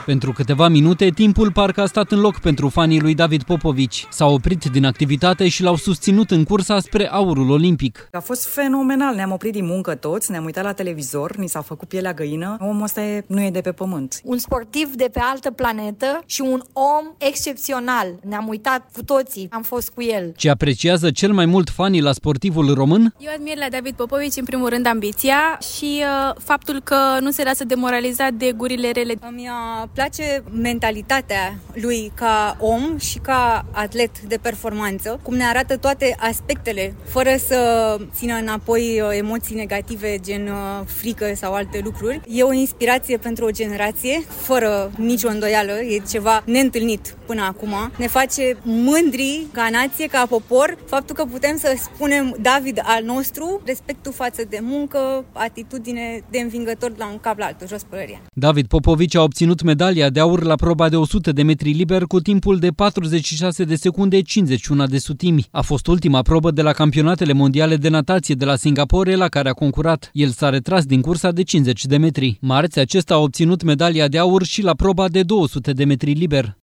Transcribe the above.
Pentru câteva minute, timpul parcă a stat în loc pentru fanii lui David Popovici. S-au oprit din activitate și l-au susținut în cursa spre aurul olimpic. A fost fenomenal, ne-am oprit din muncă toți, ne-am uitat la televizor, ni s-a făcut pielea găină. Omul ăsta nu e de pe pământ. Un sportiv de pe altă planetă și un om excepțional. Ne-am uitat cu toții, am fost cu el. Ce apreciază cel mai mult fanii la sportivul român? Eu admir la David Popovici, în primul rând, ambiția și faptul că nu se lasă demoralizat de gurile rele. Îmi place mentalitatea lui ca om și ca atlet de performanță, cum ne arată toate aspectele, fără să țină înapoi emoții negative, gen frică sau alte lucruri. E o inspirație pentru o generație, fără nicio îndoială, e ceva neîntâlnit până acum. Ne face mândri ca nație, ca popor, faptul că putem să spunem David al nostru, respectul față de muncă, atitudine de învingător la un cap la altul, jos pălăria. David Popovici a obținut medalia de aur la proba de 100 de metri liber cu timpul de 46 de secunde 51 de sutimi. A fost ultima probă de la campionatele mondiale de natație de la Singapore la care a concurat. El s-a retras din cursa de 50 de metri. Marți, acesta a obținut medalia de aur și la proba de 200 de metri liber.